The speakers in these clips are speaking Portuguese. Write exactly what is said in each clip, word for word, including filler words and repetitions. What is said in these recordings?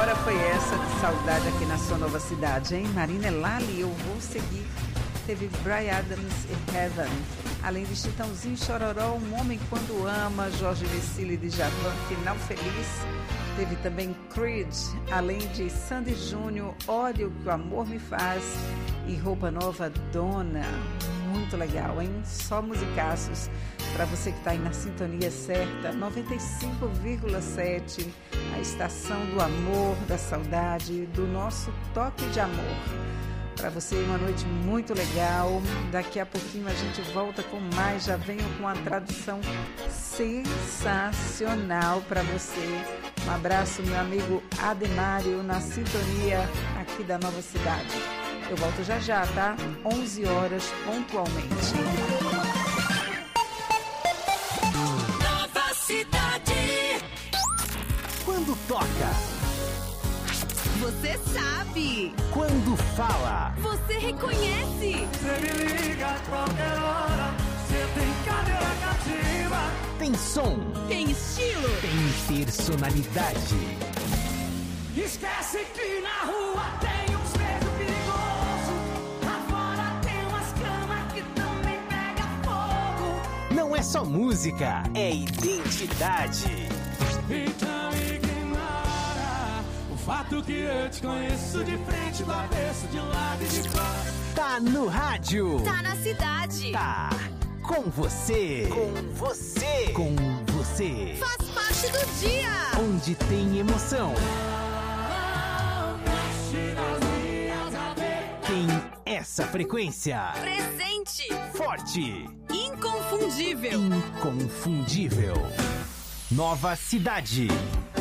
hora foi essa de saudade aqui na sua nova cidade, hein? Marina Lali, Eu Vou Seguir. Teve Bryan Adams e Heaven. Além de Chitãozinho, Chororó, Um Homem Quando Ama, Jorge Vecili de Djavan, Final Feliz. Teve também Creed, além de Sandy Júnior, Ódio que o Amor Me Faz e Roupa Nova, Dona. Muito legal, hein? Só musicaços para você que está aí na sintonia certa, noventa e cinco vírgula sete, a estação do amor, da saudade, do nosso toque de amor. Para você, uma noite muito legal. Daqui a pouquinho a gente volta com mais. Já venho com uma tradução sensacional para você. Um abraço, meu amigo Ademário, na sintonia aqui da Nova Cidade. Eu volto já já, tá? onze horas pontualmente. Nova Cidade. Quando toca, você sabe. Quando fala, você reconhece. Você me liga a qualquer hora. Você tem cadeira cativa. Tem som. Tem estilo. Tem personalidade. Esquece que na rua tem uns beijos perigosos. Lá fora tem umas camas que também pega fogo. Não é só música, é identidade. Então ignora o fato que eu te conheço de frente, do avesso, de lado e de fora. Tá no rádio. Tá na cidade. Tá com você. Com você. Com você. Faz parte do dia. Onde tem emoção. Tem essa frequência. Presente. Forte. Inconfundível. Inconfundível. Nova Cidade.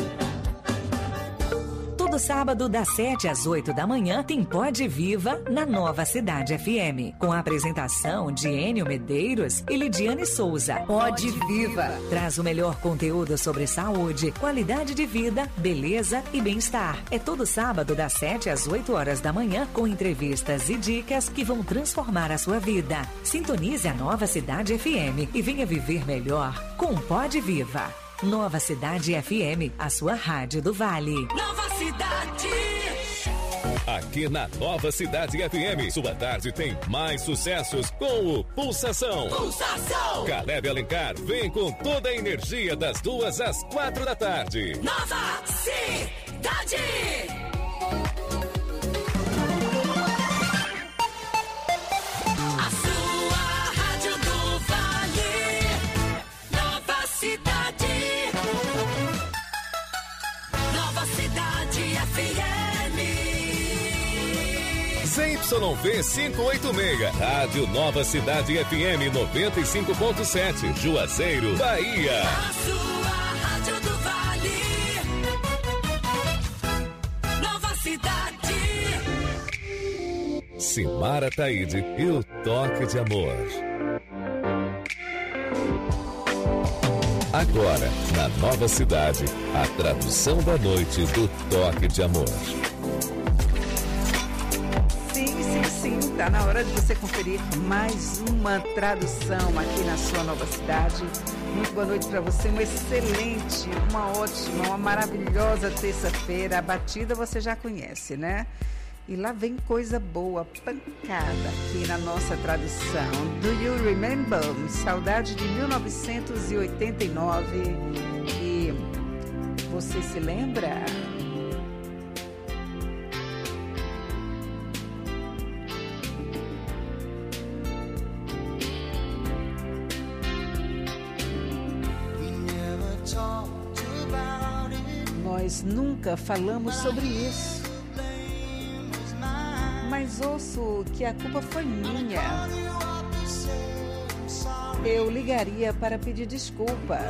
Todo sábado, das sete às oito da manhã, tem Pode Viva na Nova Cidade F M. Com a apresentação de Enio Medeiros e Lidiane Souza. Pode Viva traz o melhor conteúdo sobre saúde, qualidade de vida, beleza e bem-estar. É todo sábado, das sete às oito horas da manhã, com entrevistas e dicas que vão transformar a sua vida. Sintonize a Nova Cidade F M e venha viver melhor com Pode Viva. Nova Cidade F M, a sua rádio do Vale. Nova Cidade. Aqui na Nova Cidade F M, sua tarde tem mais sucessos com o Pulsação. Pulsação. Caleb Alencar vem com toda a energia das duas às quatro da tarde. Nova Cidade. A sua rádio do Vale. Nova Cidade. Nova Cidade F M. Z Y V quinhentos e oitenta e seis, Rádio Nova Cidade F M noventa e cinco ponto sete, Juazeiro, Bahia. A sua rádio do Vale. Nova Cidade. Simara Taide e o Toque de Amor. Agora, na Nova Cidade, a tradução da noite do Toque de Amor. Sim, sim, sim, tá na hora de você conferir mais uma tradução aqui na sua Nova Cidade. Muito boa noite para você, uma excelente, uma ótima, uma maravilhosa terça-feira. A batida você já conhece, né? E lá vem coisa boa, pancada aqui na nossa tradução. Do You Remember? Saudade de mil novecentos e oitenta e nove. E você se lembra? Nós nunca falamos sobre isso. Mas ouço que a culpa foi minha. Eu ligaria para pedir desculpas.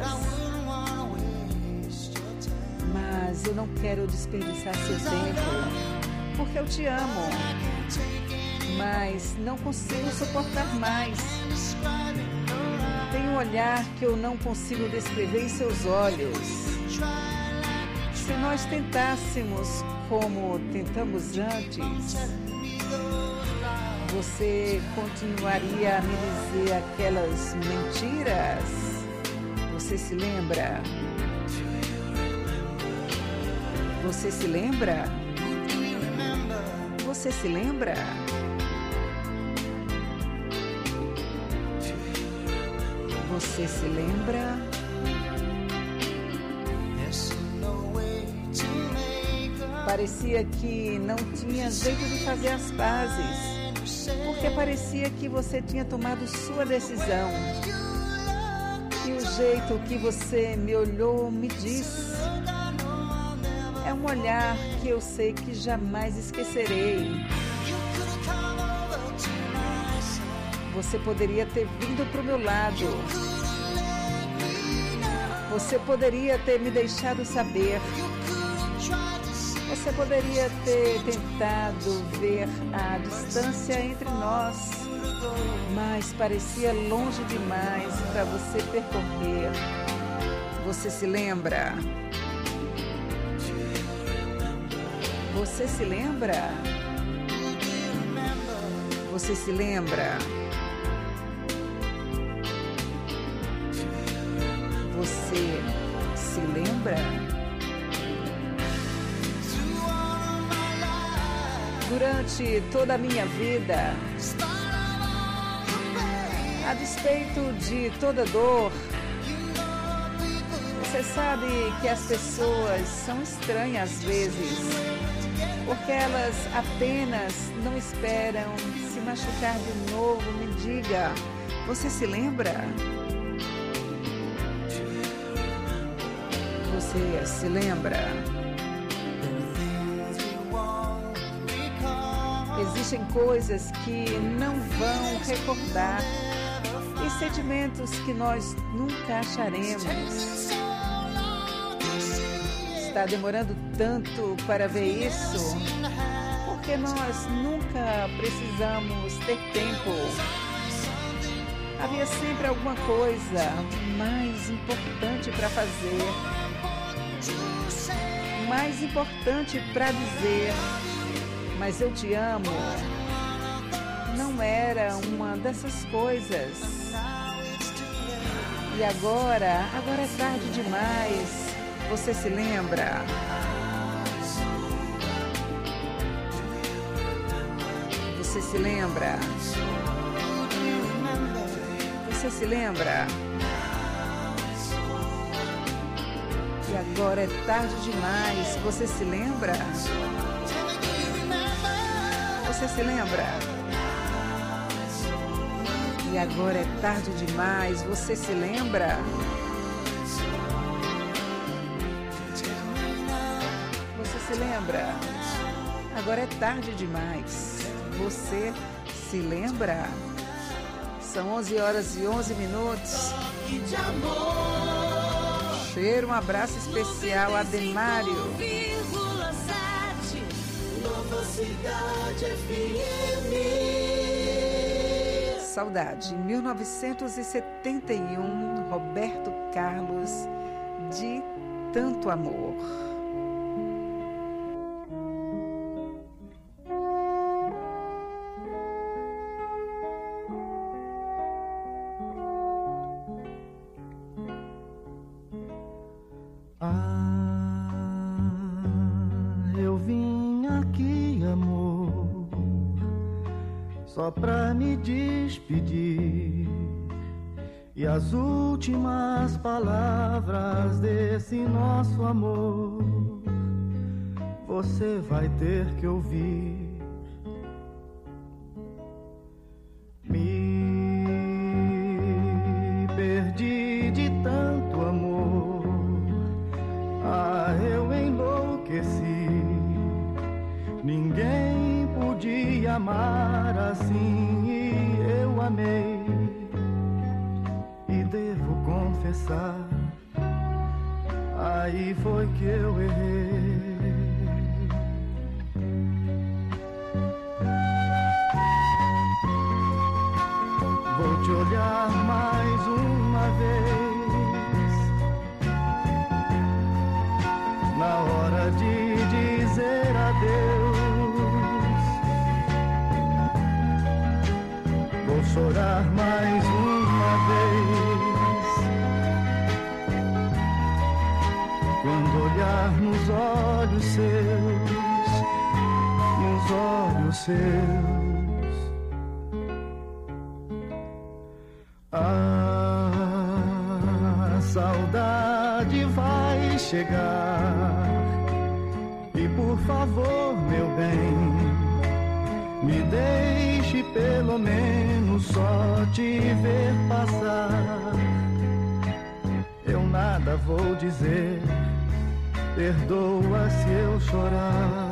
Mas eu não quero desperdiçar seu tempo, porque eu te amo. Mas não consigo suportar mais. Tem um olhar que eu não consigo descrever em seus olhos. Se nós tentássemos como tentamos antes, você continuaria a me dizer aquelas mentiras? Você se lembra? Você se lembra? Você se lembra? Você se lembra? Parecia que não tinha jeito de fazer as pazes, porque parecia que você tinha tomado sua decisão. E o jeito que você me olhou me disse. É um olhar que eu sei que jamais esquecerei. Você poderia ter vindo para o meu lado. Você poderia ter me deixado saber. Você poderia ter tentado ver a distância entre nós, mas parecia longe demais para você percorrer. Você se lembra? Você se lembra? Você se lembra? Você se lembra? Durante toda a minha vida, a despeito de toda dor, você sabe que as pessoas são estranhas às vezes, porque elas apenas não esperam se machucar de novo. Me diga, você se lembra? Você se lembra? Existem coisas que não vão recordar e sentimentos que nós nunca acharemos. Está demorando tanto para ver isso, porque nós nunca precisamos ter tempo. Havia sempre alguma coisa mais importante para fazer, mais importante para dizer. Mas eu te amo. Não era uma dessas coisas. E agora, agora é tarde demais. Você se lembra? Você se lembra? Você se lembra? E agora é tarde demais. Você se lembra? Você se lembra? E agora é tarde demais. Você se lembra? Você se lembra? Agora é tarde demais. Você se lembra? São onze horas e onze minutos. Cheiro, um abraço especial a Demário. Cidade F M. Saudade, mil novecentos e setenta e um, Roberto Carlos, de Tanto Amor. Só pra me despedir, e as últimas palavras desse nosso amor você vai ter que ouvir. Me perdi de tanto amor, ah, eu enlouqueci. Ninguém podia amar assim e eu amei. E devo confessar, aí foi que eu errei. Vou te olhar mais uma vez, na hora de dizer adeus. Vou chorar mais uma vez, quando olhar nos olhos seus, nos olhos seus. A saudade vai chegar e por favor, meu bem, me deixe pelo menos só te ver passar. Eu nada vou dizer, perdoa se eu chorar.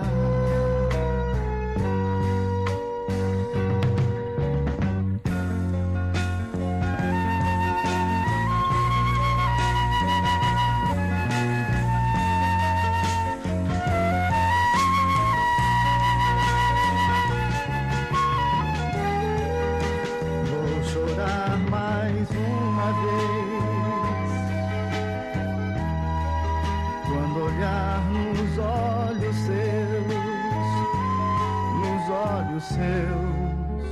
Seus.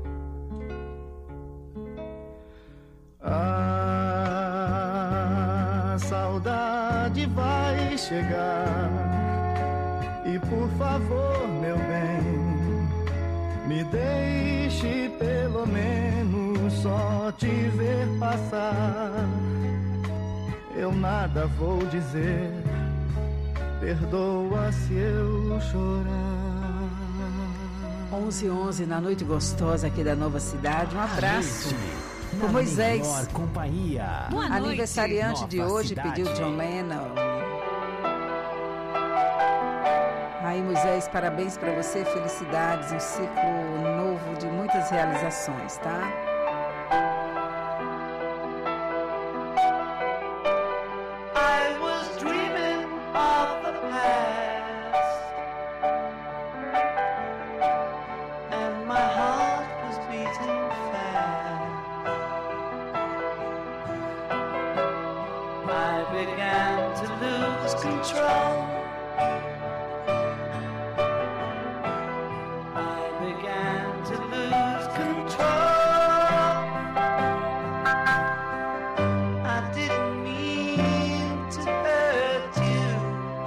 A saudade vai chegar e por favor, meu bem, me deixe pelo menos só te ver passar. Eu nada vou dizer, perdoa se eu chorar. onze e onze na noite gostosa aqui da Nova Cidade. Um abraço pro Moisés, companhia. Boa noite. aniversariante Nova de hoje, Cidade. pediu John Lennon. Aí, Moisés, parabéns pra você, felicidades, um ciclo novo de muitas realizações, tá? I was dreaming of the past, and my heart was beating fast. I began to lose control. I began to lose control. I didn't mean to hurt you.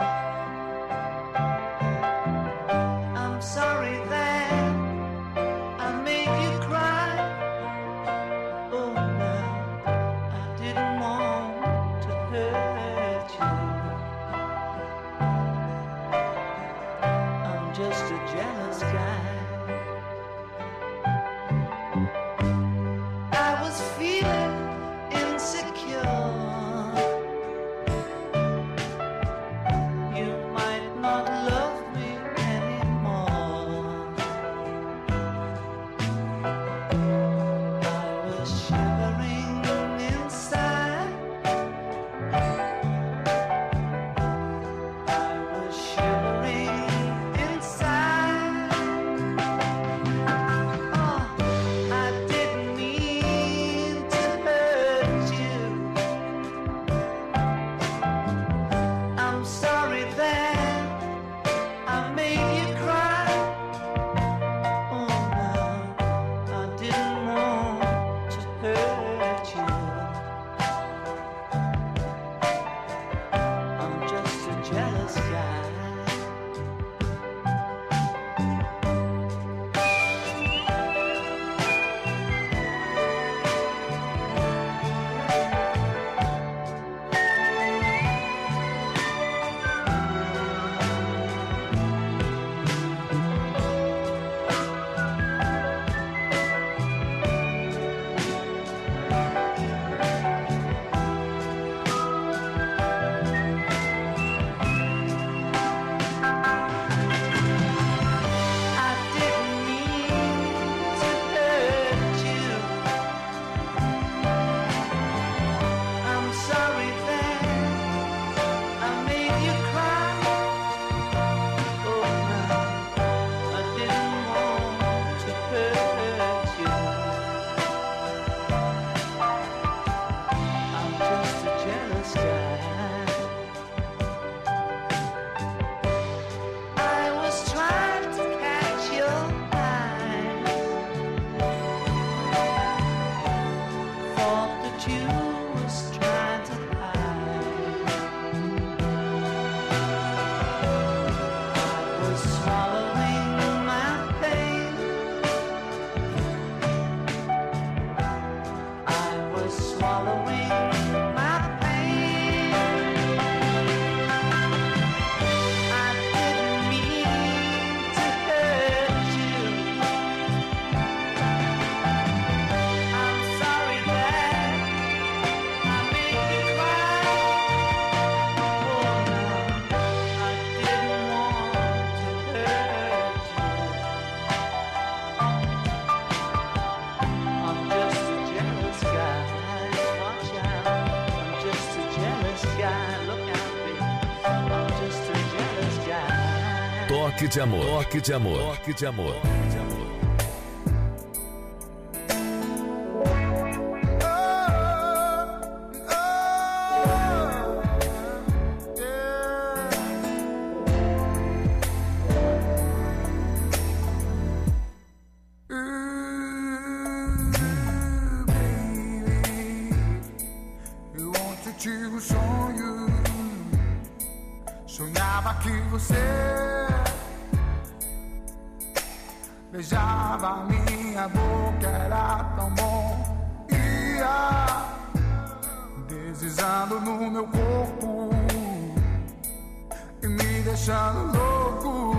I'm sorry that I made you cry. Oh no, I didn't want to hurt you. I'm just a jealous guy. I was feeling insecure. You might not love me anymore. I was shivering inside. I was shivering inside. swallowing my pain. I was swallowing my pain. I didn't mean to hurt you. I'm sorry that I made you cry. Oh no, I didn't want to hurt you. I'm just a jealous guy. Watch out, I'm just a jealous guy. Look out, baby, I'm just a jealous guy. Toque de amor. Toque de amor. Toque de amor. Eu ontem tive um sonho, sonhava que você beijava minha boca, era tão bom, ia deslizando no meu corpo e me deixando louco.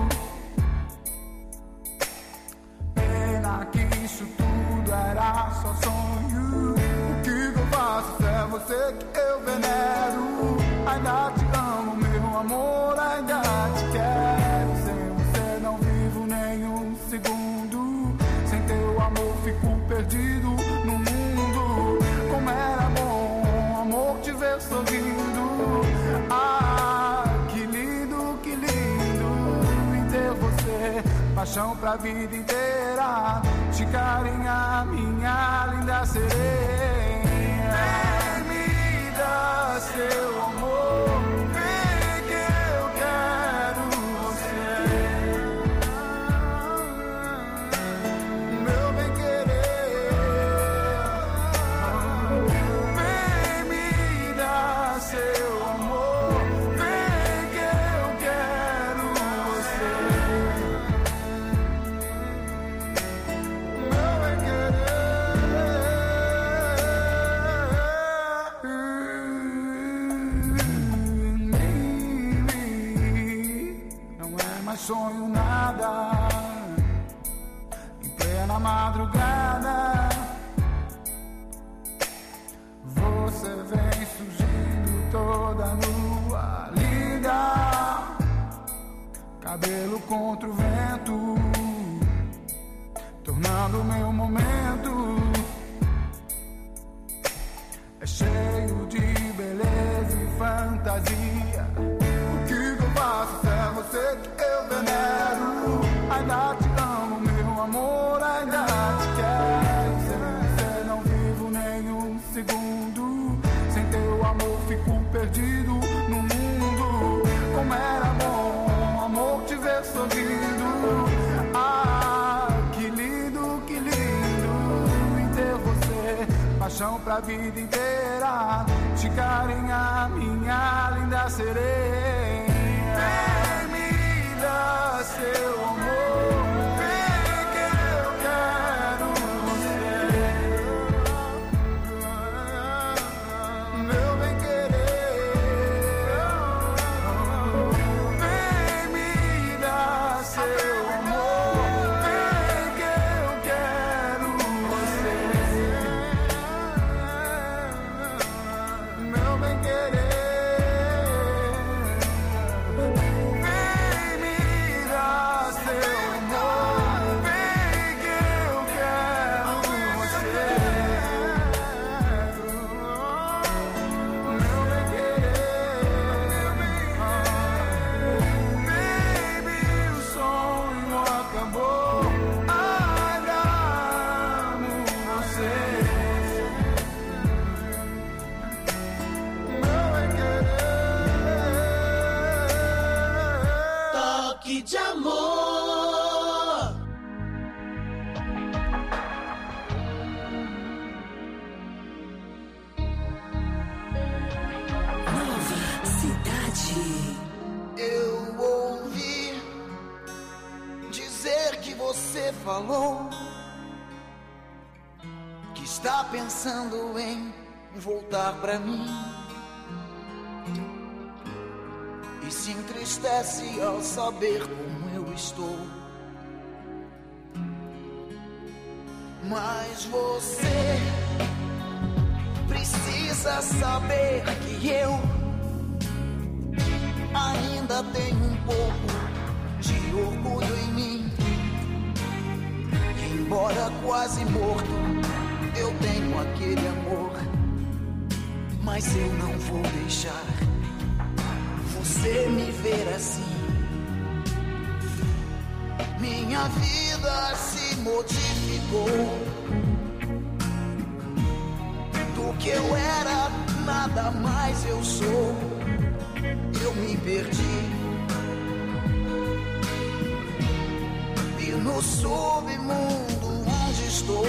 Pena que isso tudo era só sonho. O que eu faço se é você que eu venero? Ainda te amo, meu amor, ainda te quero. Sem você não vivo nenhum segundo. Sem teu amor fico perdido no mundo. Como era bom, amor, te ver sorrindo. Ah, que lindo, que lindo em ter você. Paixão pra vida inteira. Te carinhar, minha linda sereia. Vem me dar seu amor. Vem que eu quero você. Meu bem querer. Vem me dar seu amor. Vem que eu quero você. Meu bem querer. Não é mais sonho nada. Em plena madrugada você vem surgindo toda nua, linda. Cabelo contra o vento, tornando meu momento. É cheio de beleza e fantasia. O que eu faço se é você que eu venero? Ainda te amo, meu amor, ainda te quero. Sem você não vivo nenhum segundo. Sem teu amor fico perdido no mundo. Como era bom, amor, te ver sorrindo. Ah, que lindo, que lindo em ter você. Paixão pra vida inteira. Te carinhar, minha linda sereia. Vem me dar seu amor. Vem que eu quero você. Meu bem querer. Vem me dar seu amor. Vem que eu quero você. Meu bem querer. Vem me dar seu amor. Vem que eu quero você. Meu bem querer. Baby, o sonho acabou. Ainda amo você. Meu bem querer. Toque de amor. Cidade. Eu ouvi você falou que está pensando em voltar pra mim e se entristece ao saber como eu estou. Mas você precisa saber que eu ainda tenho um pouco de orgulho em mim. Que embora quase morto, eu tenho aquele amor. Mas eu não vou deixar você me ver assim. Minha vida se modificou. Do que eu era, nada mais eu sou. Eu me perdi. E no submundo onde estou,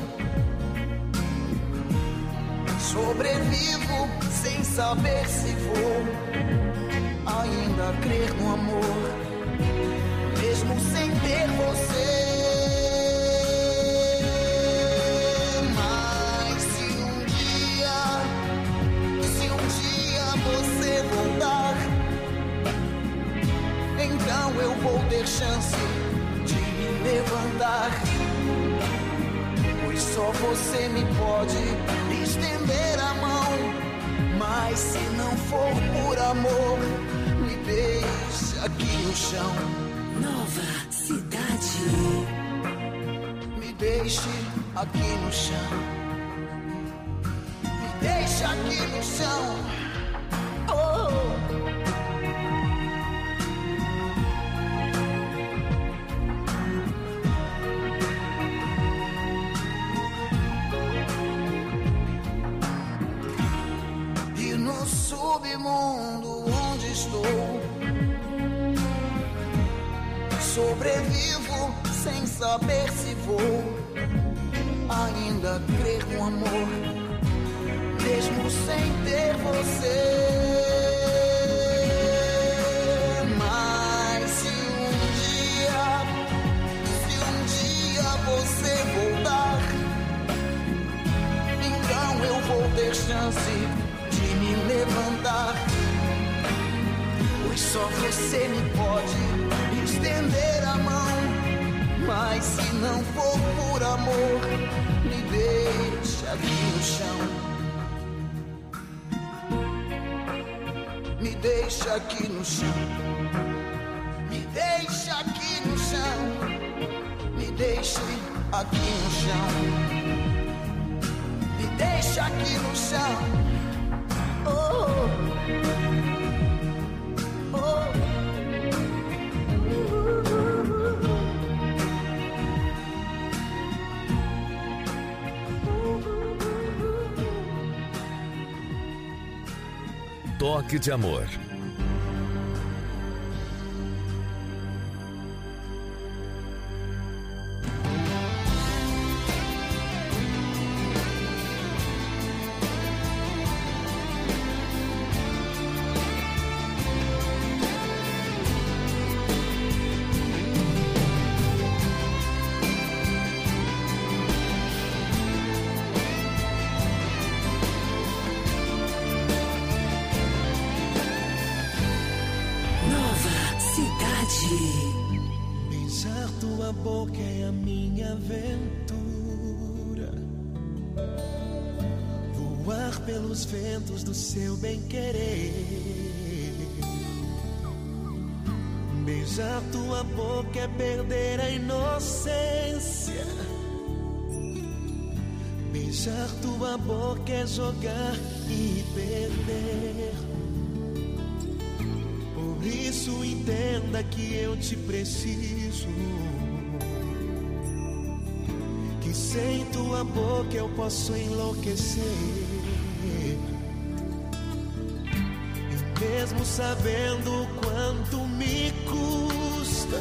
sobrevivo sem saber se vou ainda crer no amor, mesmo sem ter você. Mas se um dia, se um dia você voltar, então eu vou ter chance de me levantar. Pois só você me pode estender a mão. Mas se não for por amor, me deixe aqui no chão. Nova Cidade. Me deixe aqui no chão. Me deixe aqui no chão. Oh. Submundo onde estou, sobrevivo sem saber se vou ainda crer no amor, mesmo sem ter você. Mas se um dia, se um dia você voltar, então eu vou ter chance me levantar. Pois só você me pode estender a mão. Mas se não for por amor, me deixa aqui no chão. Me deixa aqui no chão. Me deixa aqui no chão. Me deixe aqui no chão. Me deixa aqui no chão. Oh, oh, Toque de Amor. Beijar tua boca é a minha aventura. Voar pelos ventos do seu bem-querer. Beijar tua boca é perder a inocência. Beijar tua boca é jogar e perder. Por isso entenda que eu te preciso, que sem tua boca eu posso enlouquecer. E mesmo sabendo o quanto me custa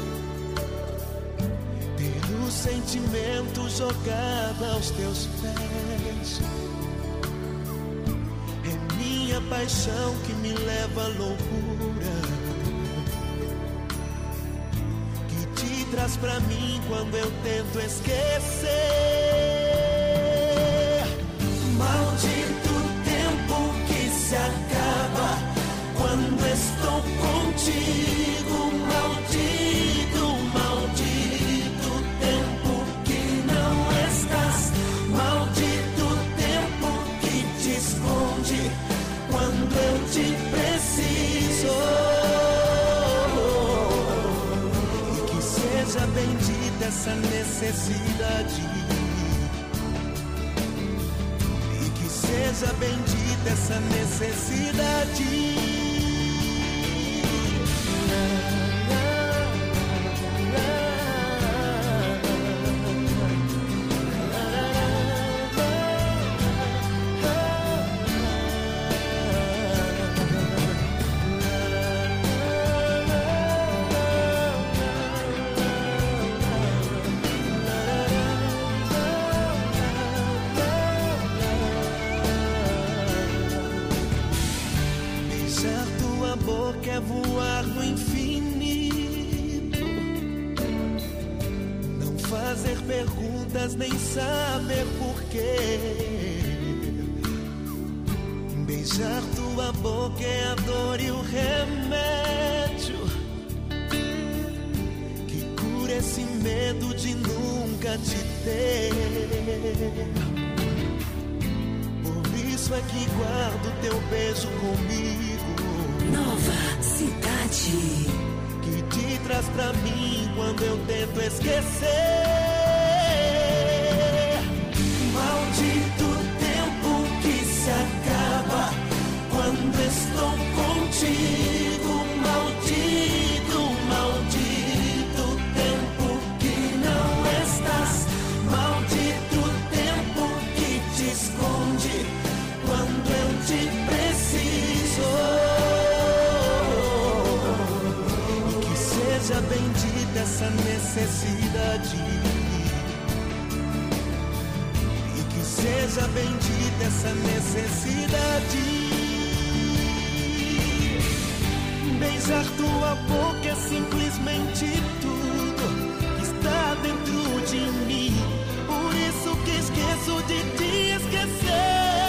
ter o sentimento jogado aos teus pés, é minha paixão que me leva à loucura, estás pra mim quando eu tento esquecer. Maldito tempo que se acaba quando estou contigo. Maldito, maldito tempo que não estás. Maldito tempo que te esconde quando eu te preciso. E que seja bendita essa necessidade. E que seja bendita essa necessidade. Quer voar no infinito, não fazer perguntas nem saber porquê. Beijar tua boca é a dor e o remédio que cura esse medo de nunca te ter. Por isso é que guardo teu beijo comigo. Nova Cidade, que te traz pra mim quando eu tento esquecer. Maldito tempo que se acaba quando estou contigo. Maldito, maldito tempo que não estás. Maldito tempo que te esconde quando eu te preciso. Seja bendita essa necessidade. E que seja bendita essa necessidade. Beijar tua boca é simplesmente tudo que está dentro de mim. Por isso que esqueço de te esquecer.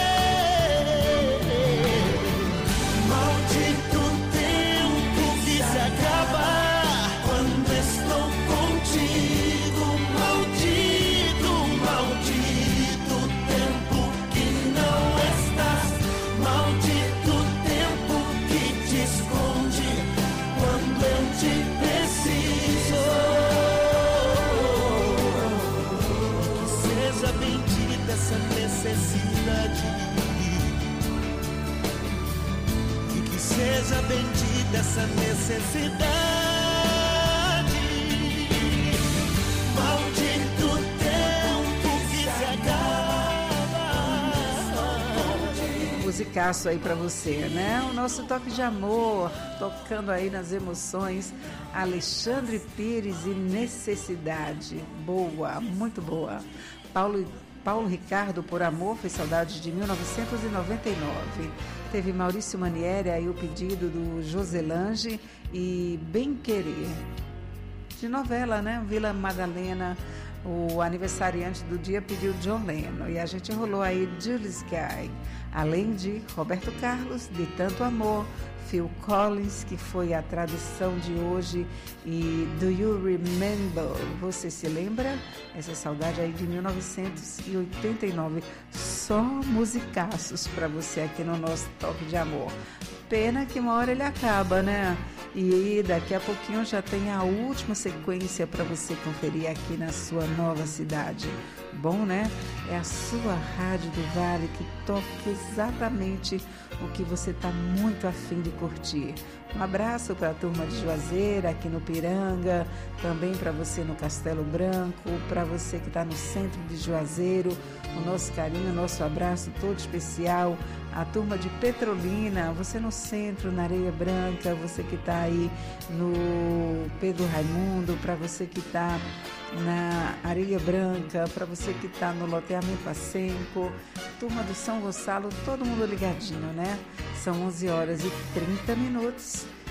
Maldito tempo que se acaba quando estou contigo. Maldito, maldito tempo que não estás. Maldito tempo que te esconde quando eu te preciso. Que seja bendita essa necessidade. E que seja bendita essa necessidade. Musicaço aí pra você, né? O nosso toque de amor, tocando aí nas emoções. Alexandre Pires e Necessidade. Boa, muito boa. Paulo, Paulo Ricardo, Por Amor, Foi Saudade, de mil novecentos e noventa e nove. Teve Maurício Manieri, aí o pedido do Joselange e Bem Querer. De novela, né? Vila Madalena. O aniversariante do dia pediu John Lennon e a gente rolou aí Julie Sky, além de Roberto Carlos, De Tanto Amor, Phil Collins, que foi a tradução de hoje, e Do You Remember? Você se lembra? Essa saudade aí de mil novecentos e oitenta e nove. Só musicaços para você aqui no nosso Toque de Amor. Pena que uma hora ele acaba, né? E daqui a pouquinho já tem a última sequência para você conferir aqui na sua nova cidade. Bom, né? É a sua Rádio do Vale que toca exatamente o que você está muito afim de curtir. Um abraço para a turma de Juazeiro, aqui no Piranga, também para você no Castelo Branco, para você que está no centro de Juazeiro, o nosso carinho, o nosso abraço todo especial. A turma de Petrolina, você no centro, na Areia Branca, você que está aí no Pedro Raimundo, para você que está na Areia Branca, para você que está no loteamento Acenco, turma do São Gonçalo, todo mundo ligadinho, né? São onze horas e trinta minutos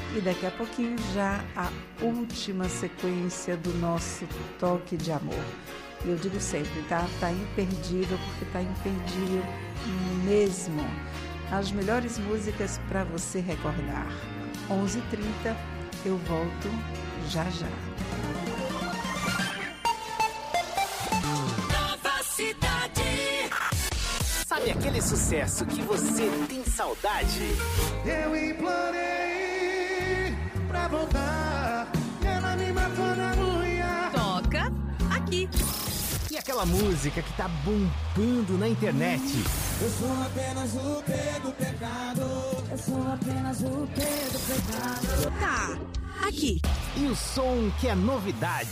E daqui a pouquinho já a última sequência do nosso Toque de Amor. E eu digo sempre, tá? Tá imperdível, porque tá imperdível mesmo. As melhores músicas para você recordar. onze e trinta, eu volto já já. Nova Cidade. Sabe aquele sucesso que você tem saudade? Eu implorei pra voltar, ela me matou na unha. Toca aqui. E aquela música que tá bombando na internet? Eu sou apenas o P do pecado. Eu sou apenas o P do pecado. Tá aqui. E o som que é novidade?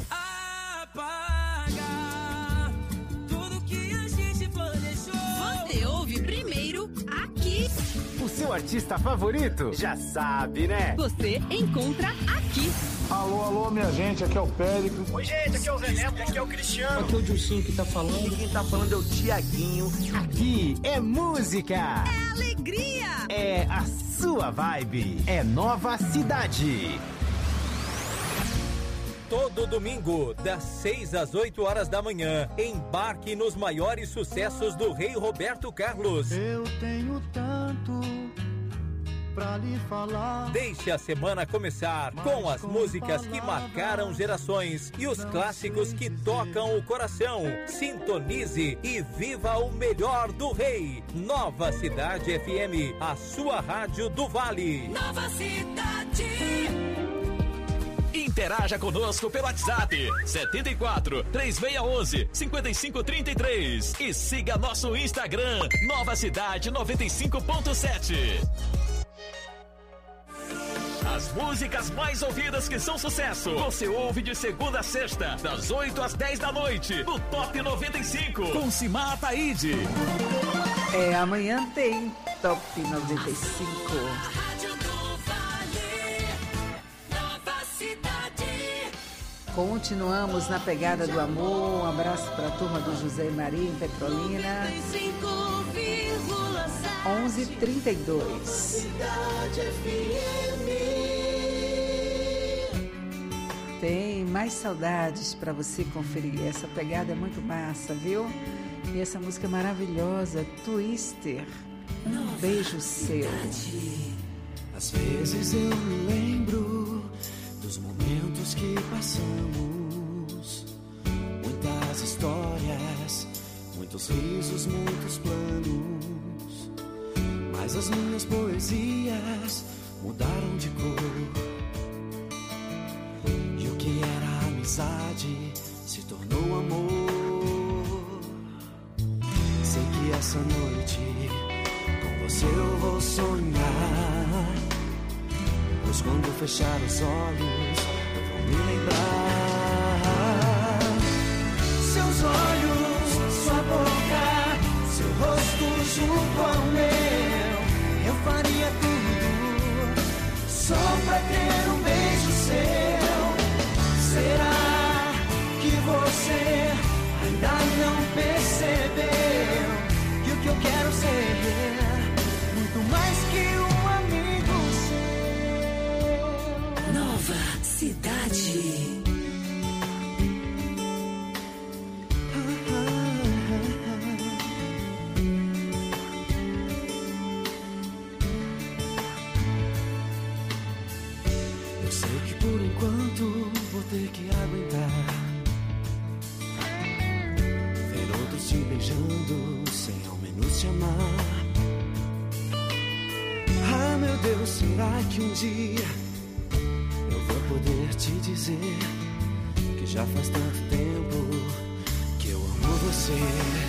Apaga tudo que a gente planejou. Você ouve primeiro aqui. O seu artista favorito? Já sabe, né? Você encontra aqui. Alô, alô, minha gente, aqui é o Périco. Oi, gente, aqui é o Zé Neto, aqui é o Cristiano. Aqui é o Dilcinho que tá falando. E quem tá falando é o Tiaguinho. Aqui é música. É alegria. É a sua vibe. É Nova Cidade. Todo domingo, das seis às oito horas da manhã, embarque nos maiores sucessos do Rei Roberto Carlos. Eu tenho tanto pra lhe falar. Deixe a semana começar com as músicas que marcaram gerações e os clássicos que tocam o coração. Sintonize e viva o melhor do Rei. Nova Cidade F M, a sua rádio do Vale. Nova Cidade. Interaja conosco pelo WhatsApp setenta e quatro, três seis um um, cinco cinco três três e siga nosso Instagram Nova Cidade noventa e cinco ponto sete. As músicas mais ouvidas que são sucesso, você ouve de segunda a sexta, das oito às dez da noite, no Top noventa e cinco, com Simar Ataíde. É, amanhã tem Top noventa e cinco. Continuamos na pegada do amor. Um abraço para a turma do José e Maria em Petrolina. onze e trinta e dois. Tem mais saudades para você conferir. Essa pegada é muito massa, viu? E essa música é maravilhosa, Twister. Um beijo seu. Às vezes eu me lembro dos momentos que passamos, muitas histórias, muitos risos, muitos planos, mas as minhas poesias mudaram de cor, e o que era amizade se tornou amor. Sei que essa noite com você eu vou sonhar, pois quando fechar os olhos, eu vou me lembrar. Seus olhos, sua boca, seu rosto junto ao meu. Eu faria tudo só pra ter um beijo seu. Será que você ainda não percebeu que o que eu quero ser muito mais que um amigo seu? Nova Cidade. Eu sei que por enquanto vou ter que aguentar ver outros te beijando sem ao menos te amar. Ah, meu Deus, será que um dia eu vou poder te dizer que já faz tanto tempo que eu amo você?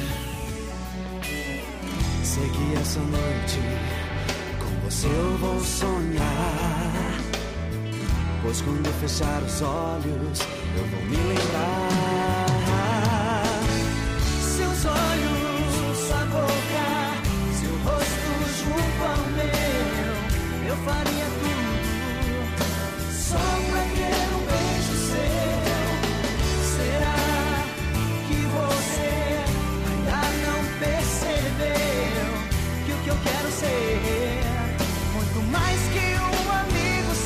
Sei que essa noite com você eu vou sonhar, pois quando eu fechar os olhos eu vou me lembrar. Seus olhos, sua boca, seu rosto junto ao meu. Eu faria tudo só pra ter um beijo seu. Será que você ainda não percebeu que o que eu quero ser muito mais que um amigo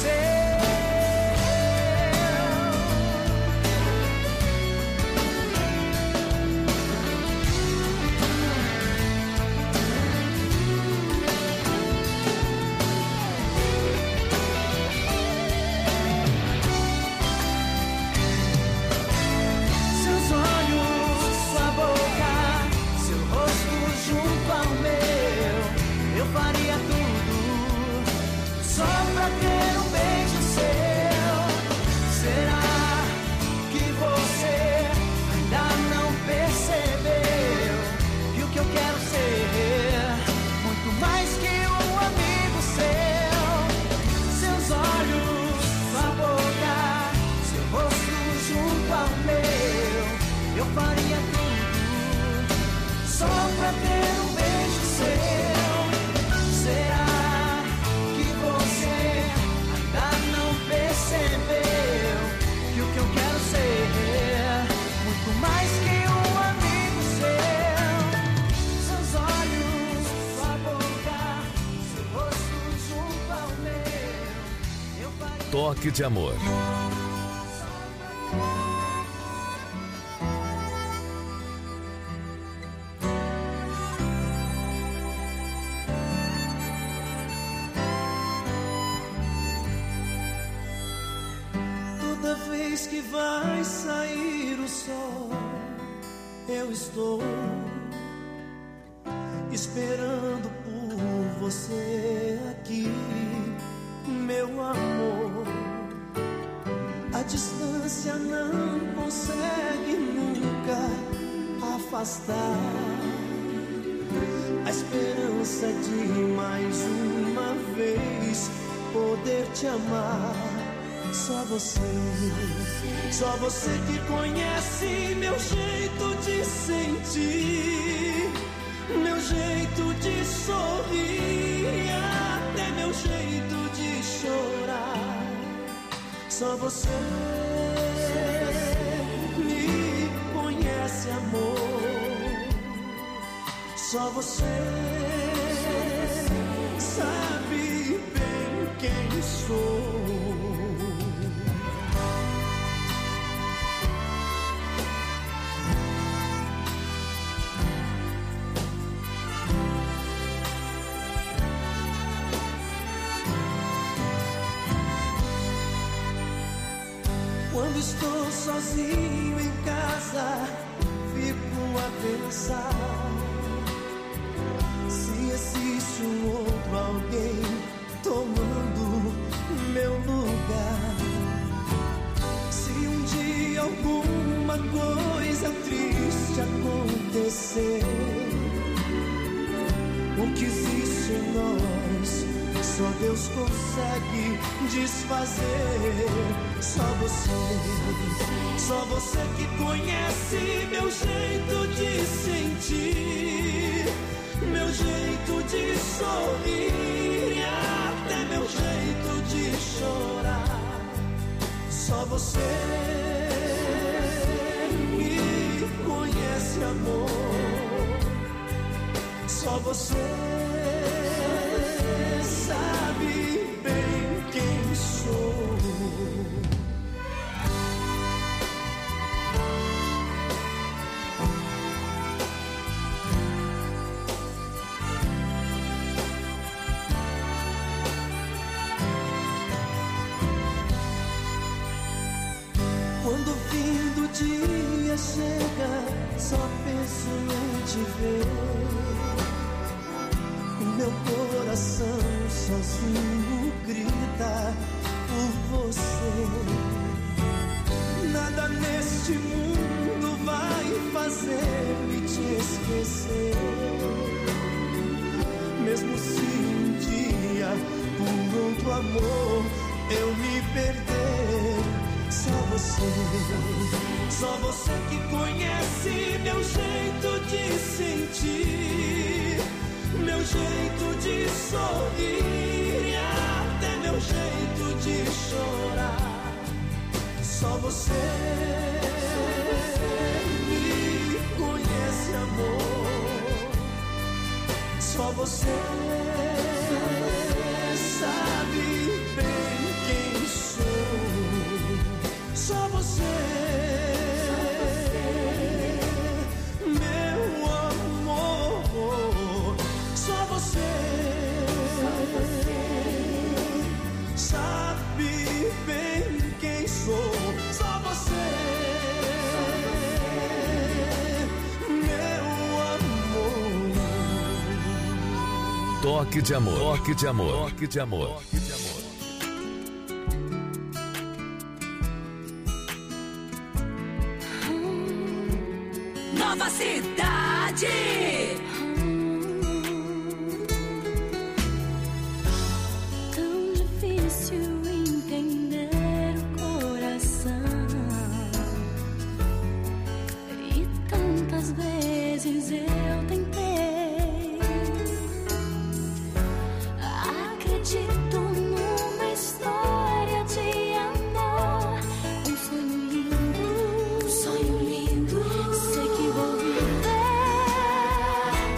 Toque de Amor. Toda vez que vai sair o sol, eu estou esperando por você aqui, meu amor. A distância não consegue nunca afastar a esperança de mais uma vez poder te amar. Só você, só você que conhece meu jeito de sentir, meu jeito de sorrir, até meu jeito de chorar. Só você me conhece, amor. Só você sabe bem quem sou. Quando estou sozinho em casa, fico a pensar se existe um outro alguém tomando meu lugar. Se um dia alguma coisa triste acontecer, o que existe em nós só Deus consegue desfazer. Só você, só você que conhece meu jeito de sentir, meu jeito de sorrir e até meu jeito de chorar. Só você me conhece, amor. Só você sabe bem quem sou. Quando o fim do dia chega, só penso em te ver. O meu coração sozinho grita por você. Nada neste mundo vai fazer-me te esquecer. Mesmo se um dia por outro amor eu me perder. Só você, só você que conhece meu jeito de sentir, meu jeito de sorrir e até meu jeito de chorar. Só você me conhece, amor. Só você sabe bem quem sou. Só você, meu amor. Só você sabe bem quem sou. Só você, meu amor. Toque de Amor. Toque de Amor. Toque de Amor. Toque de Amor. Nova Cidade. Tão difícil entender o coração, e tantas vezes eu tentei. Acredito numa história de amor, um sonho lindo, um sonho lindo. Sei que vou viver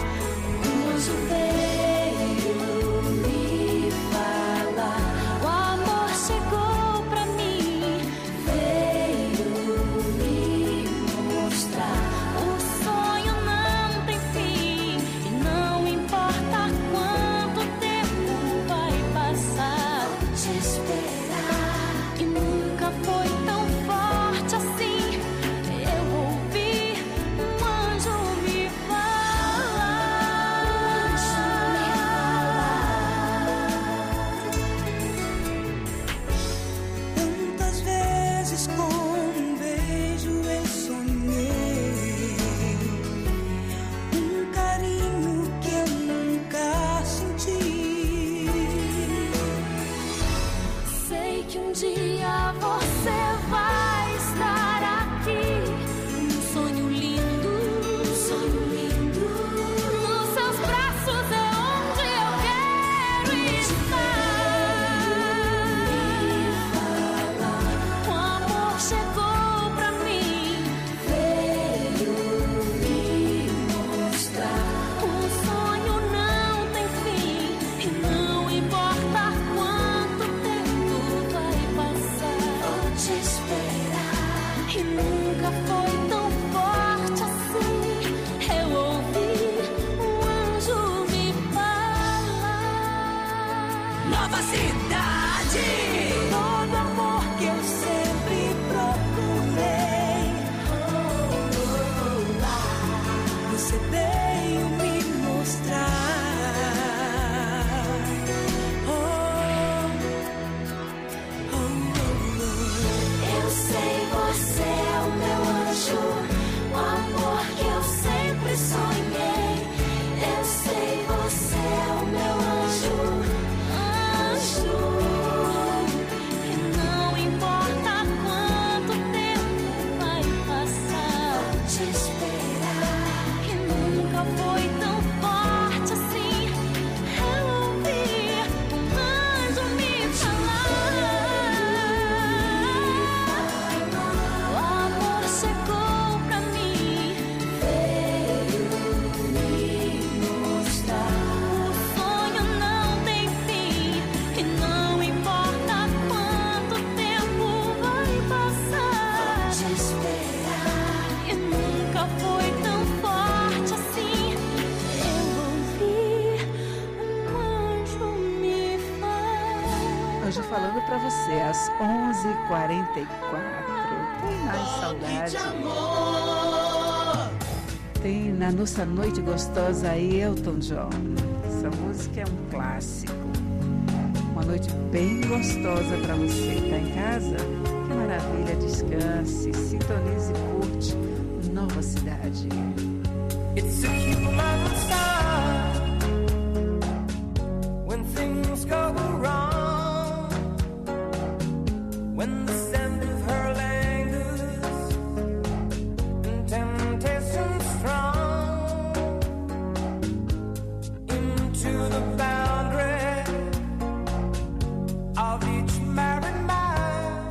nunca foi tão forte assim. Eu ouvi um anjo me falar. Hoje falando pra você às onze e quarenta e quatro. Tem mais saudade. Tem Na Nossa Noite Gostosa aí Elton John. Essa música é um clássico. Uma noite bem gostosa pra você. Tá em casa? Que maravilha, descanse, sintonize e curte Nova Cidade. It's a human sign when things go wrong, when the scent of her lingers and temptation strong into the boundary of each married man.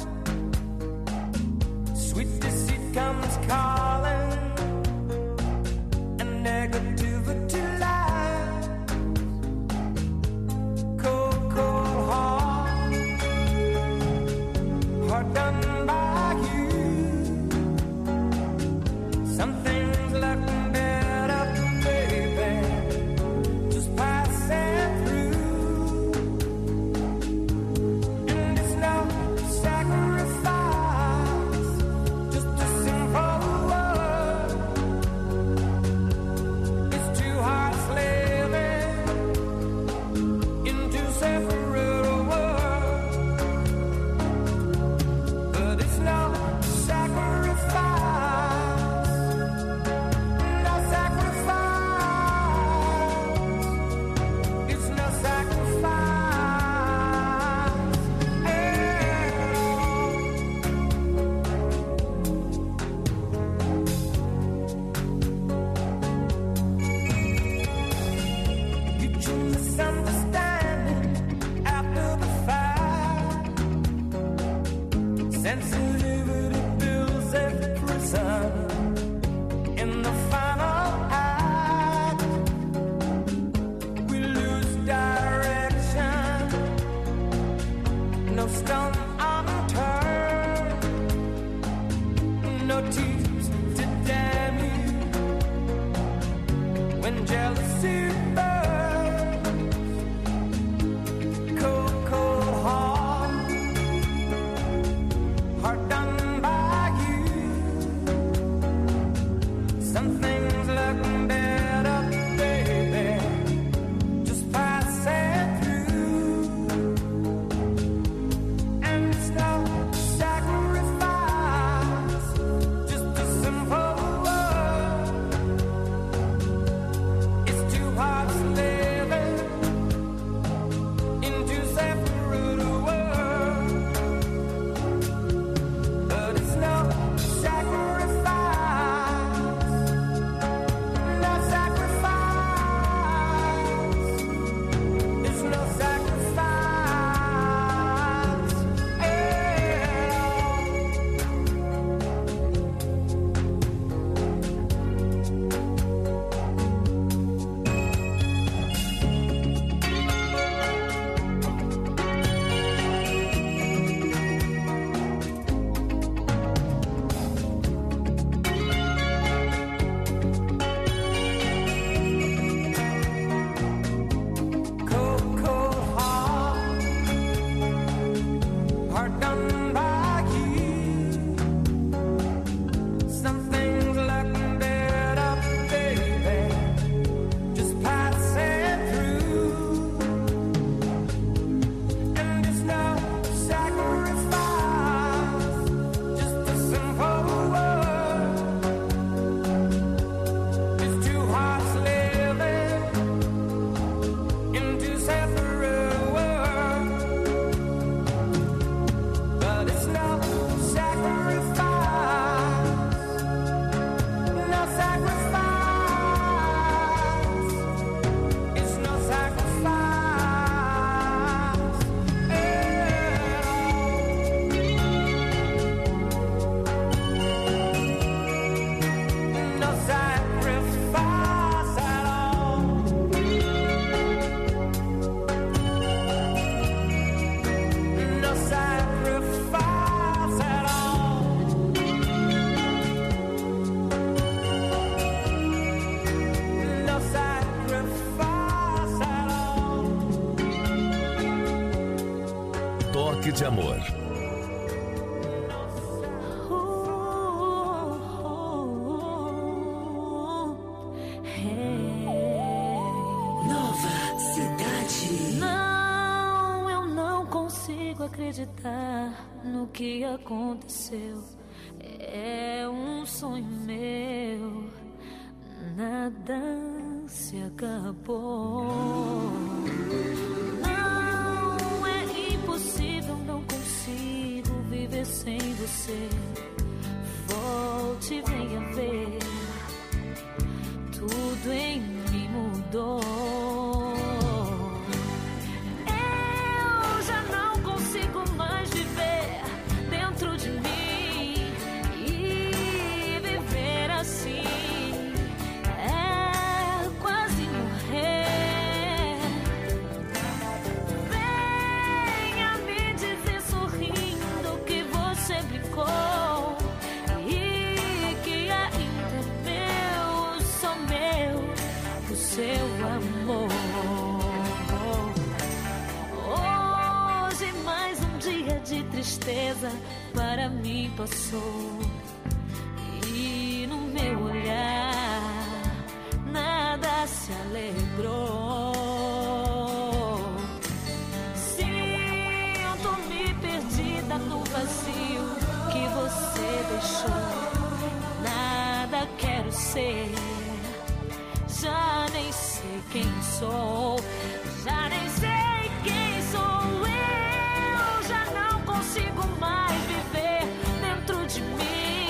Sweet deceit comes calling, and negativity lies. Cold, cold heart, heart done by you. Something's left better, baby, just passing through. And it's no sacrifice, just a simple word. It's two hearts living in two separate worlds, but it's no sacrifice, no sacrifice, it's no sacrifice at all. Mutual misunderstanding after the fact. Sensitivity builds a prison. In the final act, we lose direction. No stone unturned, no tears to damn you. When jealousy burns, cold, cold heart, heart done by you. Some things look better, baby, just passing through. And it's no sacrifice, just a de amor. Nova Cidade. Não, eu não consigo acreditar no que aconteceu. É um sonho meu, nada se acabou. Não é impossível, não consigo viver sem você. Volte e venha ver, tudo em mim mudou. Eu já não consigo mais viver dentro de mim. Assim é quase morrer. Venha me dizer sorrindo que você brincou e que ainda é meu, só meu, o seu amor. Hoje mais um dia de tristeza para mim passou. E no meu olhar nada se alegrou. Sinto-me perdida no vazio que você deixou. Nada quero ser, já nem sei quem sou. Já nem sei quem sou eu. Já não consigo mais viver dentro de mim.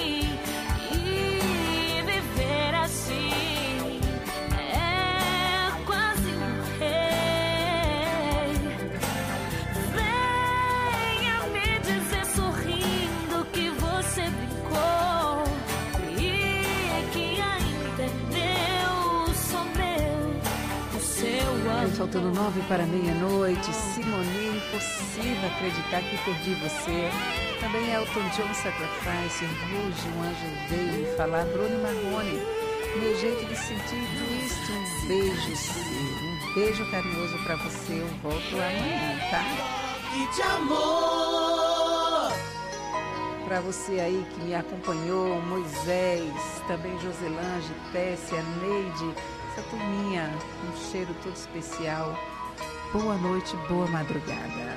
Faltando nove para meia-noite. Simone, impossível acreditar que perdi você. Também Elton John, Sacrifice, Rouge, um anjo veio me falar. Bruno Marrone, meu jeito de sentir twist. Um beijo, um beijo carinhoso para você. Eu volto amanhã, tá? E de amor. Para você aí que me acompanhou, Moisés, também Joselange, Tessia, Neide, essa turminha, um cheiro todo especial. Boa noite, boa madrugada.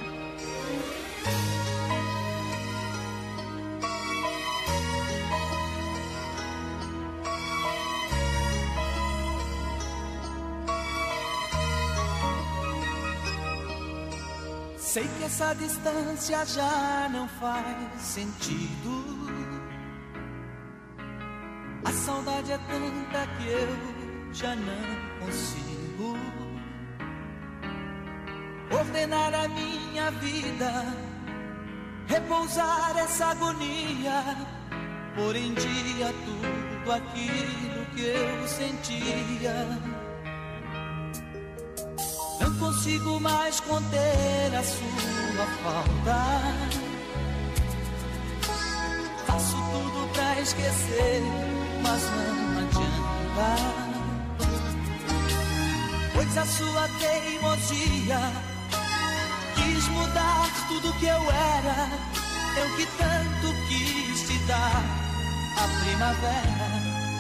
Sei que essa distância já não faz sentido. A saudade é tanta que eu já não consigo ordenar a minha vida, repousar essa agonia, pôr em dia tudo aquilo que eu sentia. Não consigo mais conter a sua falta. Faço tudo pra esquecer, mas não adianta. Pois a sua teimosia quis mudar tudo que eu era. Eu que tanto quis te dar a primavera.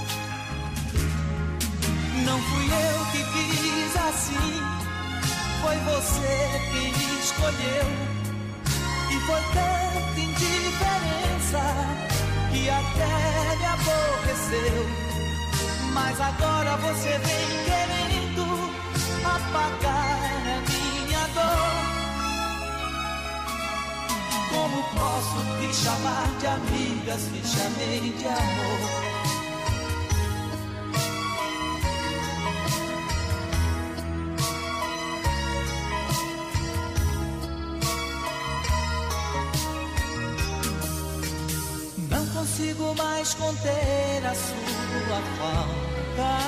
Não fui eu que quis assim, foi você quem me escolheu. E foi tanta indiferença que até me aborreceu. Mas agora você vem querendo apagar a minha dor. Como posso te chamar de amiga se chamei de amor? Não consigo mais conter a sua falta.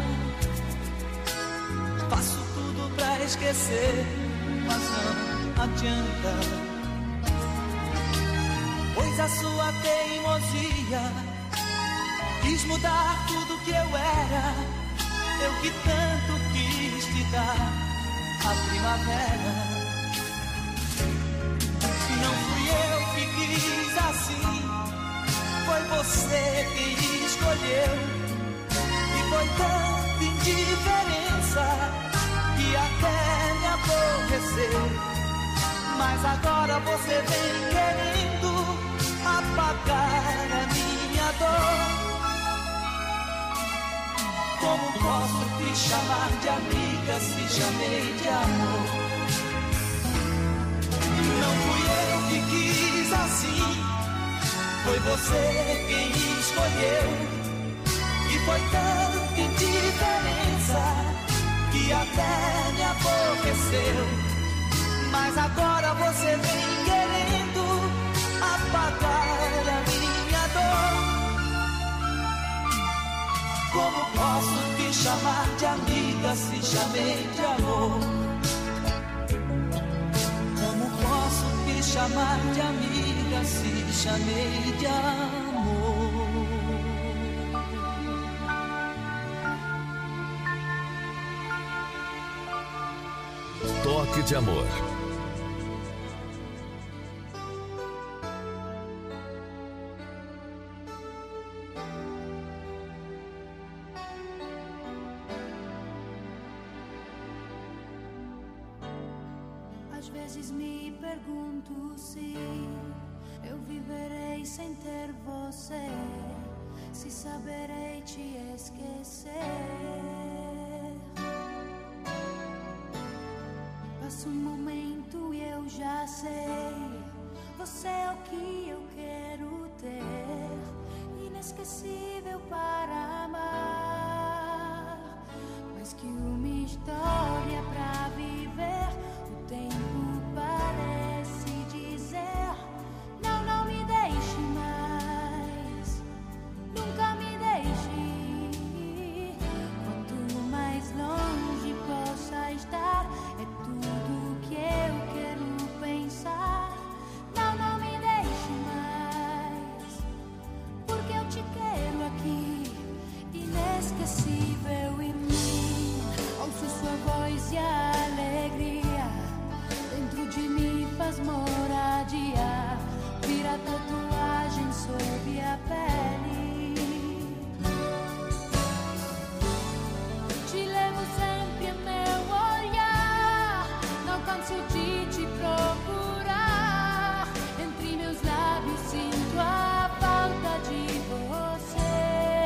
Faço tudo pra esquecer, mas não adianta. Pois a sua teimosia quis mudar tudo que eu era. Eu que tanto quis te dar a primavera. Não Não fui eu que quis assim, foi você quem escolheu. E foi tanta indiferença que até me aborreceu. Mas agora você vem querendo apagar a minha dor. Como posso te chamar de amiga se chamei de amor? Não fui eu que quis assim, foi você quem escolheu. E foi tanta indiferença que até me aborreceu. Mas agora você vem querendo apagar a minha dor. Como posso te chamar de amiga se chamei de amor? Como posso te chamar de amiga se chamei de amor? Toque de Amor. Às vezes me pergunto se eu viverei sem ter você, se saberei te esquecer. Passa um momento e eu já sei, você é o que eu quero ter, inesquecível para amar, mais que uma história pra viver. O tempo parece dizer, não, não me deixe mais, nunca me deixe. Quanto mais longe possa estar, é tudo que eu quero pensar. Não, não me deixe mais, porque eu te quero aqui, inesquecível em mim. Ouço sua voz e a alegria dentro de mim faz moradia, vira tatuagem sob a pele. Te levo sempre a meu olhar, não canso de te procurar. Entre meus lábios sinto a falta de você,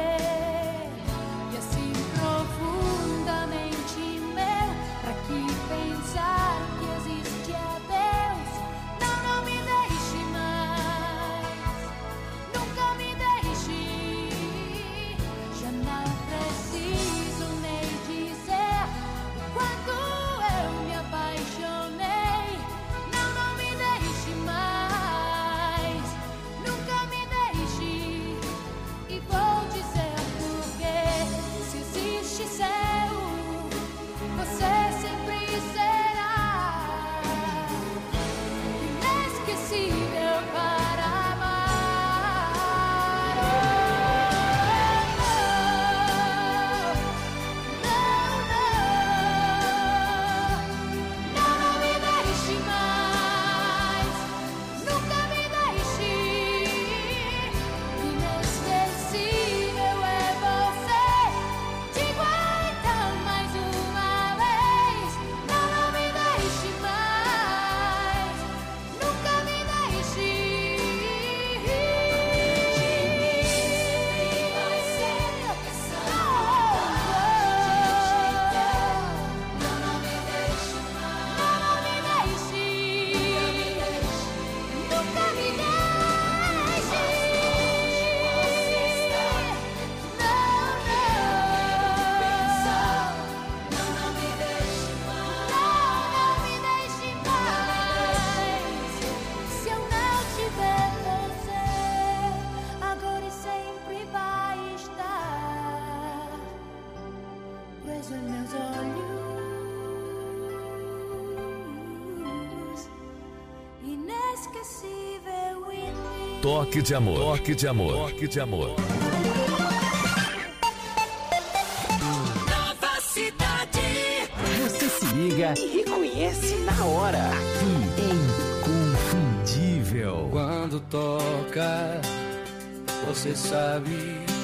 e assim profundamente meu, pra que pensar que existe a Deus. Não, não me deixe mais, nunca me deixe. Já não preciso nem dizer o quanto eu me apaixonei. Não, não me deixe mais, nunca me deixe. E vou dizer porque, se existe céu, você sempre será inesquecível para amar. Oh, não, não, não, não me deixe mais, nunca me deixe. Inesquecível é você. Digo então mais uma vez, não, não me deixe mais, nunca me deixe. Não, não me deixe mais, não, não me deixe, nunca me deixe. Não, não, não, não me deixe mais, não, não me deixe mais. Se eu não tiver você, agora e sempre vai estar preso em meus olhos, inesquecível em mim. Toque de Amor. Toque de Amor. Toque de Amor. Nova Cidade. Você se liga e reconhece na hora. Aqui é Inconfundível. Quando toca, você sabe